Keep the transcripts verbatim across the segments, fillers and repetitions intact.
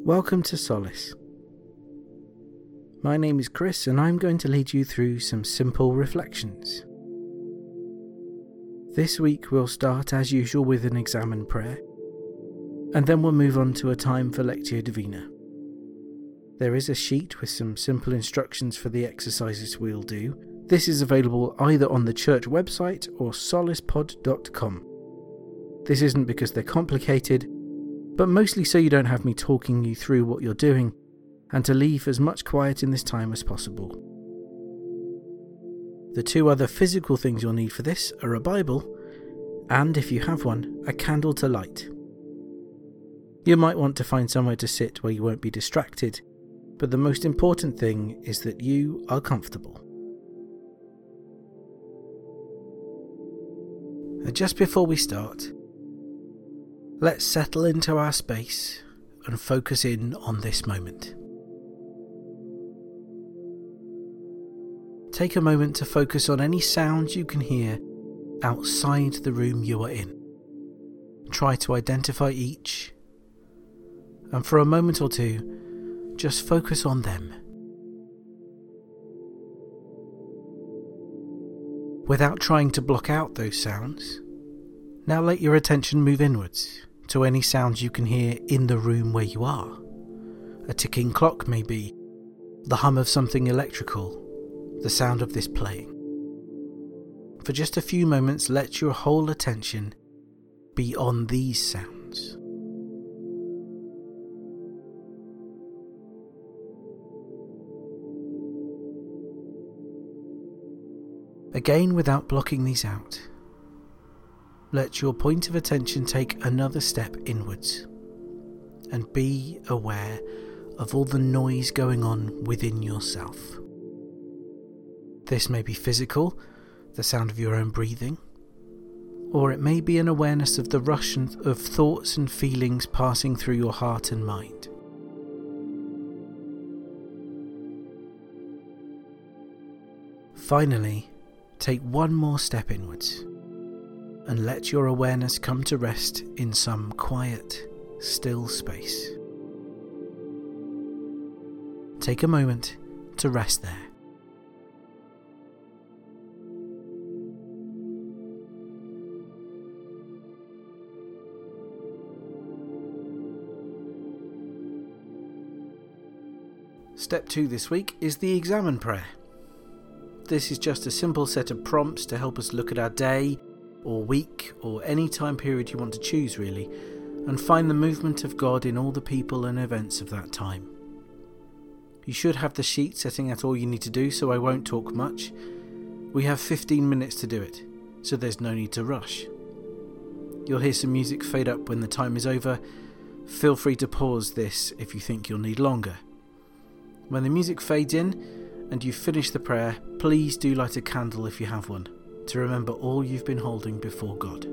Welcome to Solace. My name is Chris and I'm going to lead you through some simple reflections. This week we'll start as usual with an exam and prayer, and then we'll move on to a time for Lectio Divina. There is a sheet with some simple instructions for the exercises we'll do. This is available either on the church website or solace pod dot com. This isn't because they're complicated, but mostly so you don't have me talking you through what you're doing, and to leave as much quiet in this time as possible. The two other physical things you'll need for this are a Bible, and if you have one, a candle to light. You might want to find somewhere to sit where you won't be distracted, but the most important thing is that you are comfortable. And just before we start, let's settle into our space and focus in on this moment. Take a moment to focus on any sounds you can hear outside the room you are in. Try to identify each, and for a moment or two, just focus on them. Without trying to block out those sounds, now let your attention move inwards to any sounds you can hear in the room where you are. A ticking clock maybe, the hum of something electrical, the sound of this playing. For just a few moments, let your whole attention be on these sounds. Again, without blocking these out, let your point of attention take another step inwards and be aware of all the noise going on within yourself. This may be physical, the sound of your own breathing, or it may be an awareness of the rush of thoughts and feelings passing through your heart and mind. Finally, take one more step inwards and let your awareness come to rest in some quiet, still space. Take a moment to rest there. Step two this week is the exam and prayer. This is just a simple set of prompts to help us look at our day or week or any time period you want to choose really, and find the movement of God in all the people and events of that time. You should have the sheet setting out all you need to do, so I won't talk much. We have fifteen minutes to do it, so there's no need to rush. You'll hear some music fade up when the time is over. Feel free to pause this if you think you'll need longer. When the music fades in and you've finished the prayer, please do light a candle if you have one, to remember all you've been holding before God.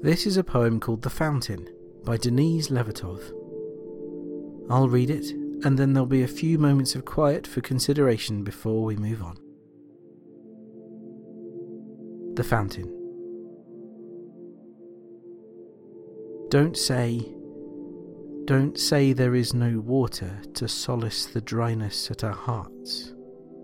This is a poem called The Fountain by Denise Levertov. I'll read it, and then there'll be a few moments of quiet for consideration before we move on. The Fountain. Don't say, don't say there is no water to solace the dryness at our hearts.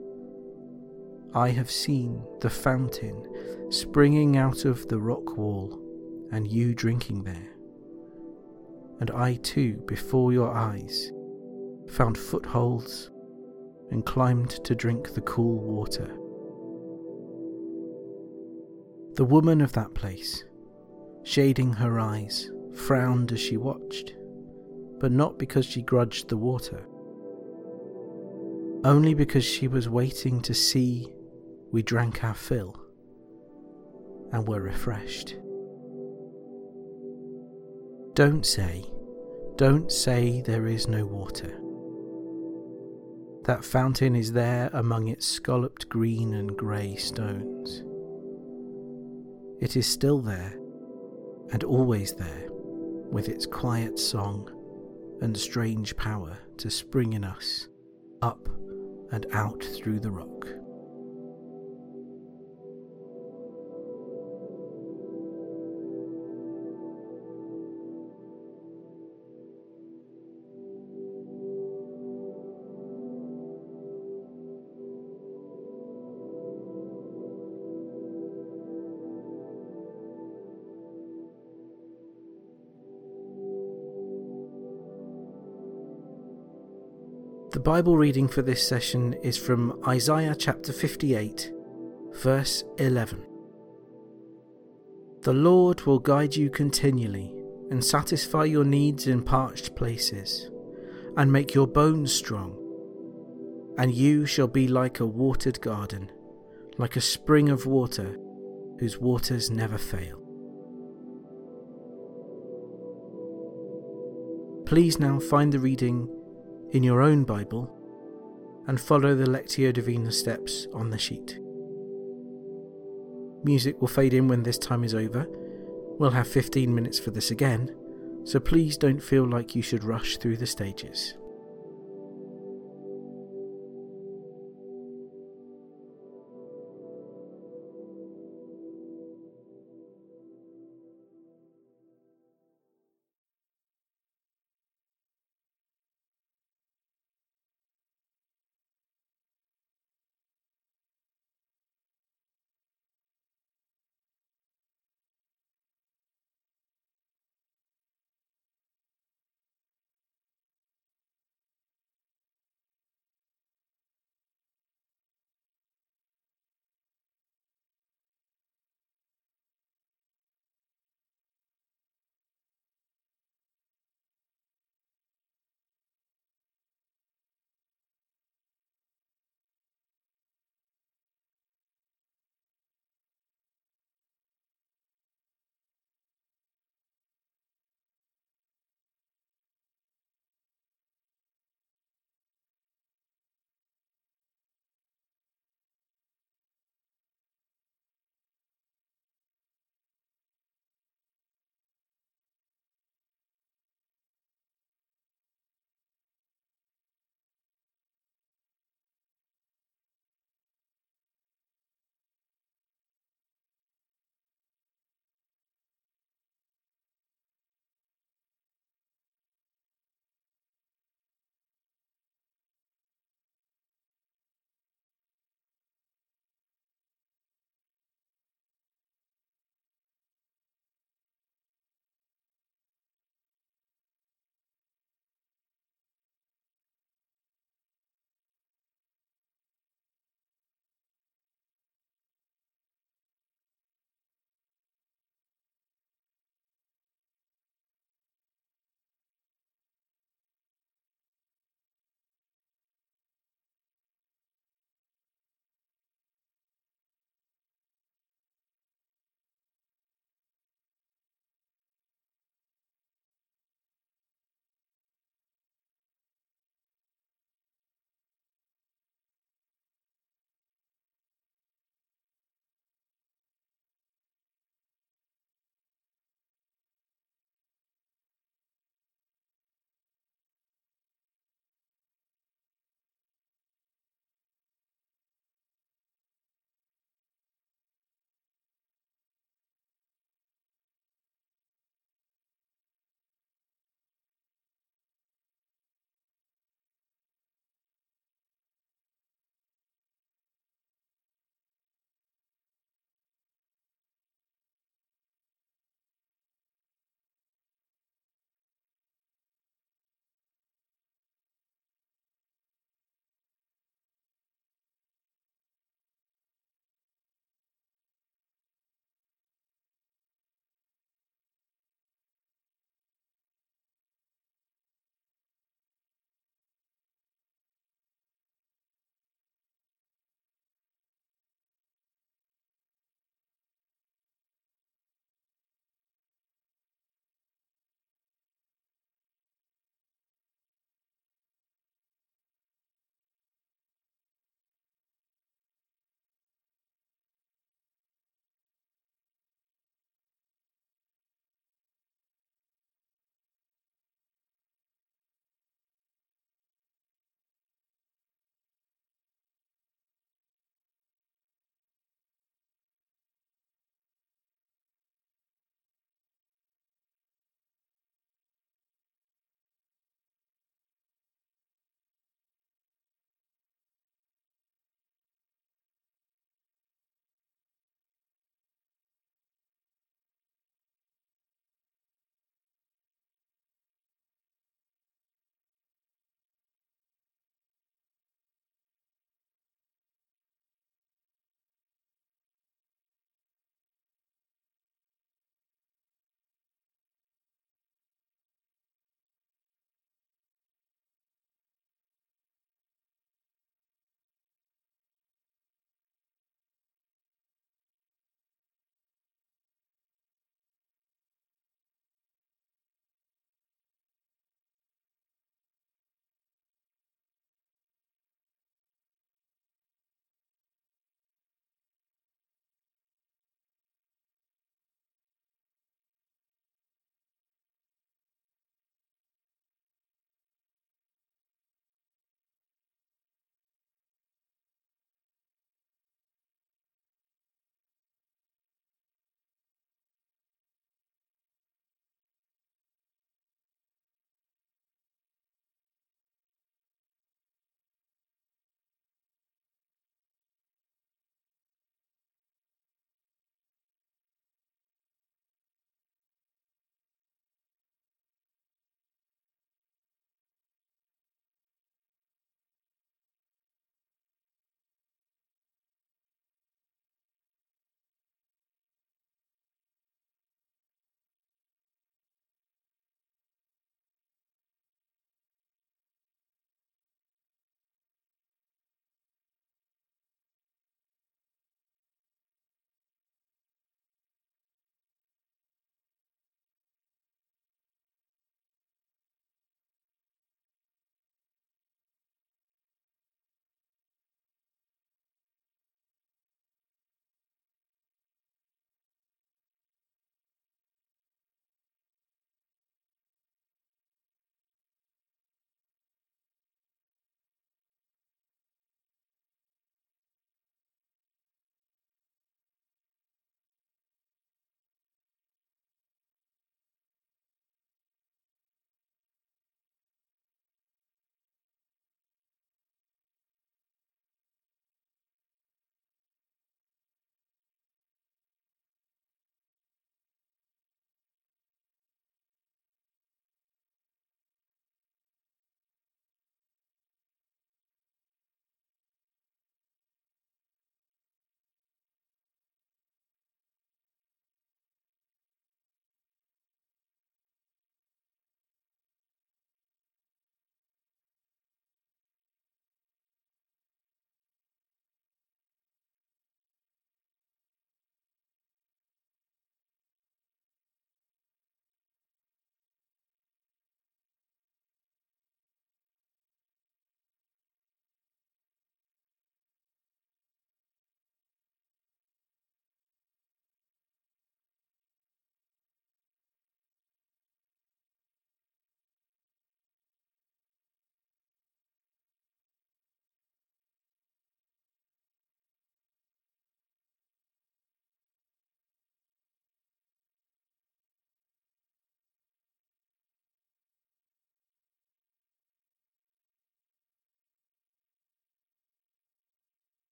I have seen the fountain springing out of the rock wall, and you drinking there. And I too, before your eyes, found footholds and climbed to drink the cool water. The woman of that place, shading her eyes, frowned as she watched, but not because she grudged the water, only because she was waiting to see we drank our fill and were refreshed. Don't say, don't say there is no water. That fountain is there among its scalloped green and grey stones. It is still there, and always there, with its quiet song and strange power to spring in us, up and out through the rock. The Bible reading for this session is from Isaiah chapter fifty-eight, verse eleven. The Lord will guide you continually and satisfy your needs in parched places, and make your bones strong. And you shall be like a watered garden, like a spring of water whose waters never fail. Please now find the reading in your own Bible and follow the Lectio Divina steps on the sheet. Music will fade in when this time is over. We'll have fifteen minutes for this again, so please don't feel like you should rush through the stages.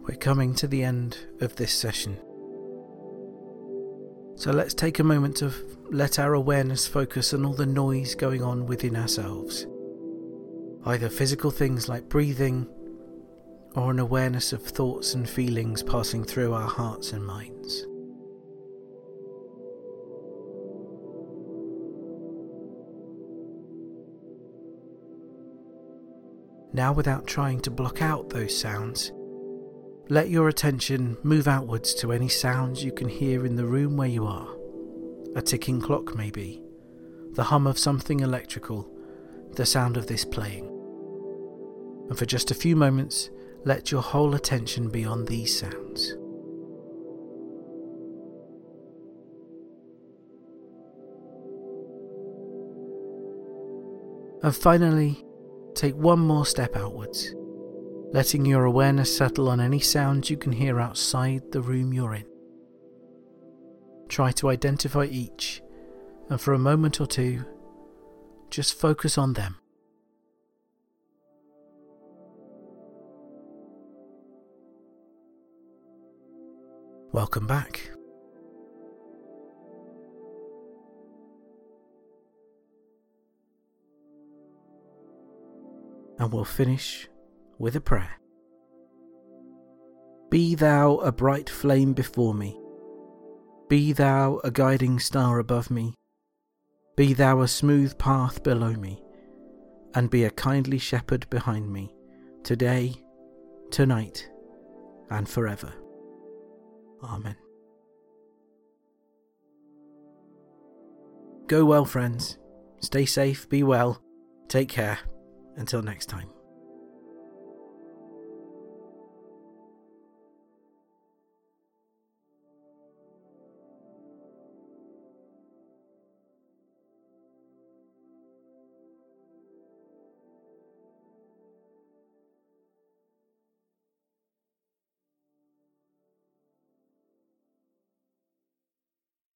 We're coming to the end of this session. So let's take a moment to let our awareness focus on all the noise going on within ourselves. Either physical things like breathing, or an awareness of thoughts and feelings passing through our hearts and minds. Now, without trying to block out those sounds, let your attention move outwards to any sounds you can hear in the room where you are. A ticking clock maybe, the hum of something electrical, the sound of this playing. And for just a few moments, let your whole attention be on these sounds. And finally, take one more step outwards, letting your awareness settle on any sounds you can hear outside the room you're in. Try to identify each, and for a moment or two, just focus on them. Welcome back. And we'll finish with a prayer. Be thou a bright flame before me. Be thou a guiding star above me. Be thou a smooth path below me, and be a kindly shepherd behind me, today, tonight, and forever. Amen. Go well, friends. Stay safe, be well, take care. Until next time.